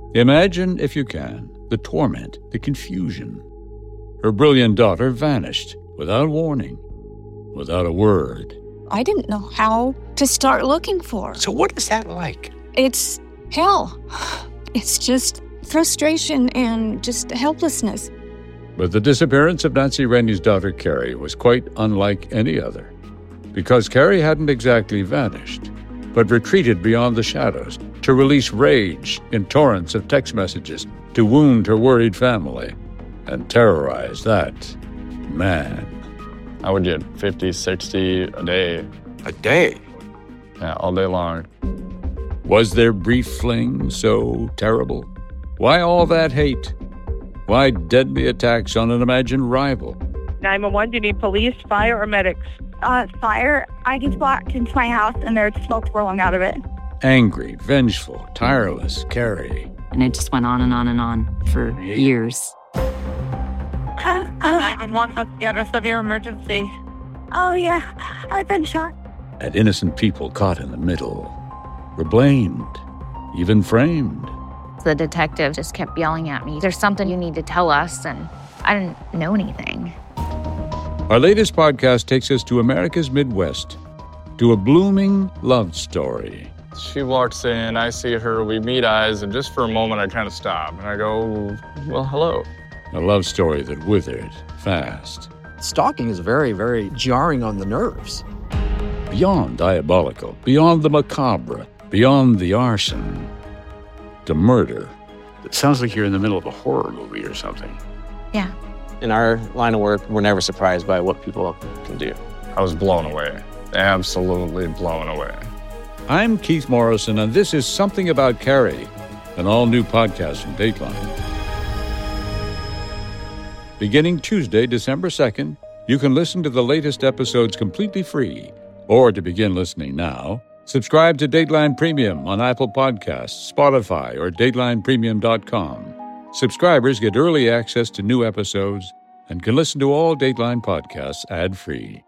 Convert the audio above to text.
Imagine, if you can, the torment, the confusion. Her brilliant daughter vanished without warning, without a word. I didn't know how to start looking for her. So what is that like? It's hell. It's just frustration and just helplessness. But the disappearance of Nancy Rennie's daughter, Carrie, was quite unlike any other. Because Carrie hadn't exactly vanished, but retreated beyond the shadows to release rage in torrents of text messages to wound her worried family and terrorize that man. I would get 50, 60 a day. A day? Yeah, all day long. Was their brief fling so terrible? Why all that hate? Why deadly attacks on an imagined rival? 911, do you need police, fire, or medics? Fire. I just walked into my house and there's smoke rolling out of it. Angry, vengeful, tireless Carrie. And it just went on and on and on for years. 911, what's the address of your emergency? Oh, yeah. I've been shot. And innocent people caught in the middle were blamed, even framed. The detective just kept yelling at me, "There's something you need to tell us," and I didn't know anything. Our latest podcast takes us to America's Midwest, to a blooming love story. She walks in, I see her, we meet eyes, and just for a moment I kind of stop. And I go, well, hello. A love story that withered fast. Stalking is very, very jarring on the nerves. Beyond diabolical, beyond the macabre, beyond the arson, to murder. It sounds like you're in the middle of a horror movie or something. Yeah. In our line of work, we're never surprised by what people can do. I was blown away. Absolutely blown away. I'm Keith Morrison, and this is Something About Carrie, an all-new podcast from Dateline. Beginning Tuesday, December 2nd, you can listen to the latest episodes completely free. Or to begin listening now, subscribe to Dateline Premium on Apple Podcasts, Spotify, or DatelinePremium.com. Subscribers get early access to new episodes and can listen to all Dateline podcasts ad-free.